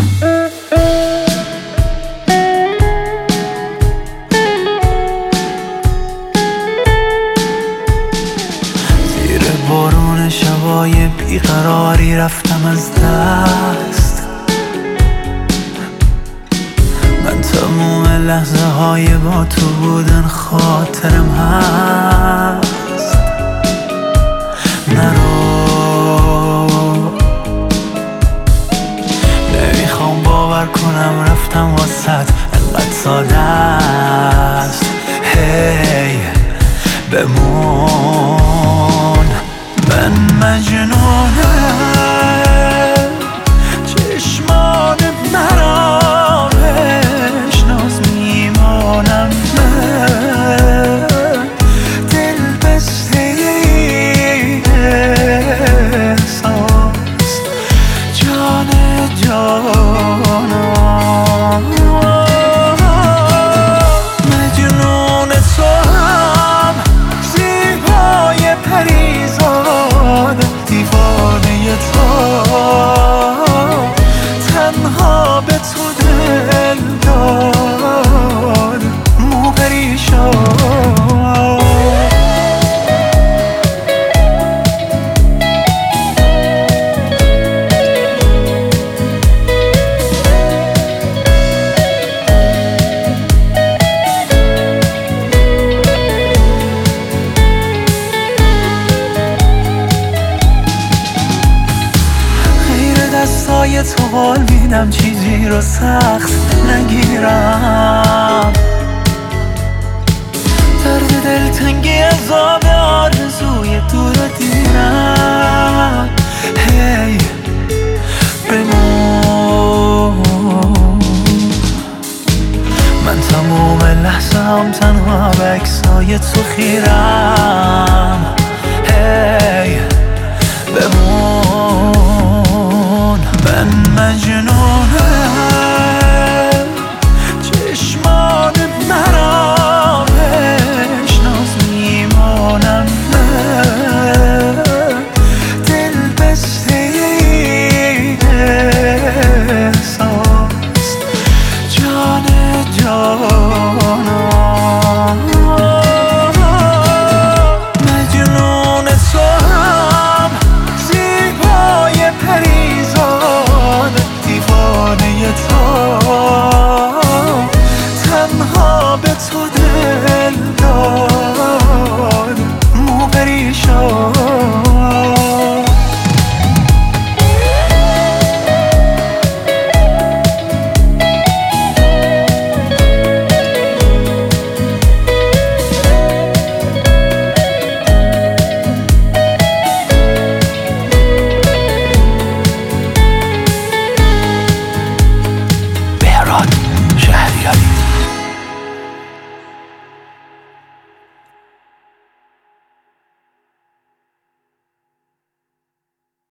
زیر بارون شبای بیقراری رفتم از دست. من تموم لحظه های با تو بودن خاطرم هست. نرو، نمیخوام باور کنم رفتم واسط انقدر ساده است. هی بمون، من مجنونم، چشمان مرا بشناس میمانم. من دل بسته احساس، جان جانم، مجنون تو هم، زیبای پریزاد، دیوانه تو، تنها به تو دل داد، مو پریشان. دستای تو قول میدم چیزی رو سخت نگیرم. درد دلتنگی عذاب آرزوی دور دیرم. هی بمون، من تموم لحظه هم تنها به عکسای تو خیرم. هی بمون، من مجنون